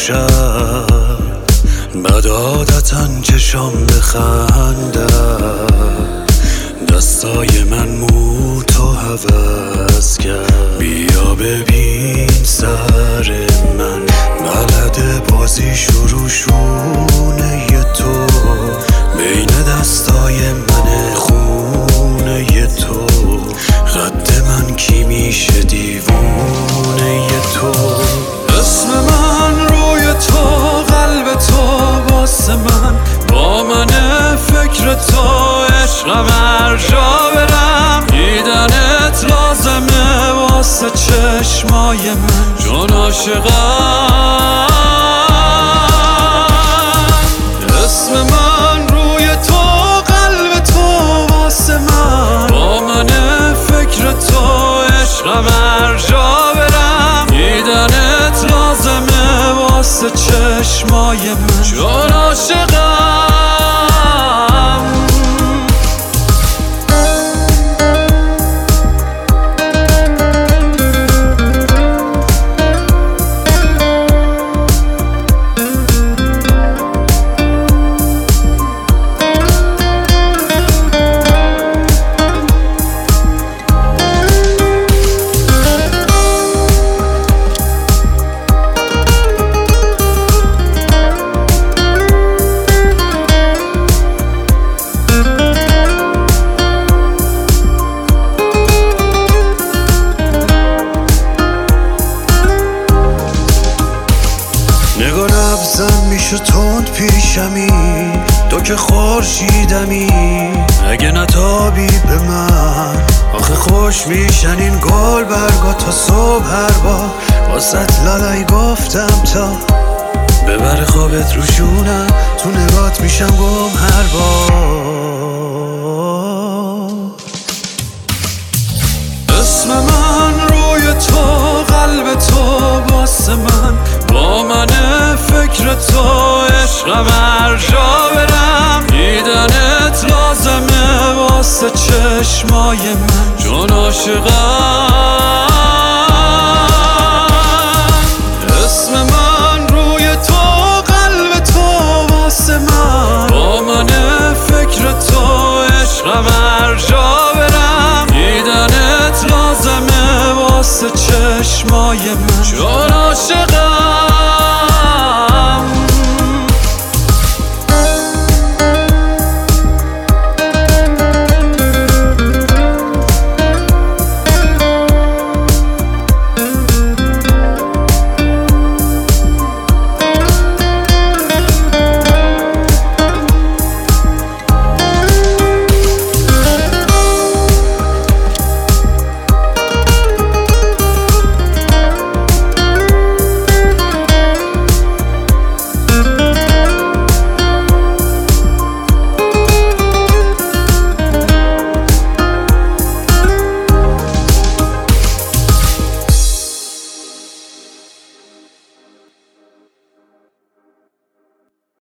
شب بد عادتن چشام بخنده، دستای من موتو حوض کرد. بیا ببین سر من بلد بازی شروع شونه تو، بین دستای من خونه تو، خط من کی میشه دیوونه تو. اسم من روی تو، قلب تو واسه من، با من فکر تو، عشقم هر جا برم، دیدنت لازمه واسه چشمای من، چون عاشقم. اسم من روی تو، قلب تو واسه من، با من فکر تو، عشقم هر جا برم، دیدنت لازمه واسه چشمای من، چون عاشقم. نگاه نبزن میشه تند پیشمی، تو که خورشیدمی، اگه نتابی به من آخه خوش میشن این گل برگا تا صبح هر بار، واسط لالای گفتم تا ببر خوابت روشونم، تو نگات میشم گم هر بار. اسم من روی تو، قلب تو واسه من، با من فکر تو، عشقم هر جا برم، دیدنت لازمه واسه چشمای من، چون عاشقم. اسم من روی تو، قلب تو واسه من، با من فکر تو، عشقم هر جا برم، دیدنت لازمه واسه چشمای من، چون